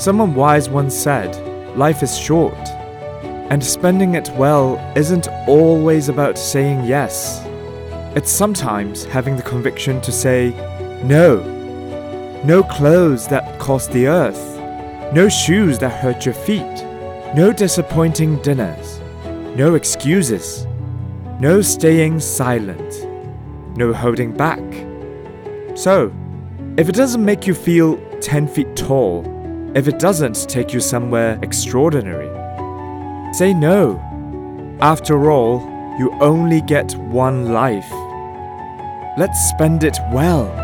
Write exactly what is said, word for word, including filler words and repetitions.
Someone wise once said, life is short, and spending it well isn't always about saying yes. It's sometimes having the conviction to say no. No clothes that cost the earth. No shoes that hurt your feet. No disappointing dinners. No excuses. No staying silent. No holding back. So, if it doesn't make you feel ten feet tall, if it doesn't take you somewhere extraordinary, say no. After all, you only get one life. Let's spend it well.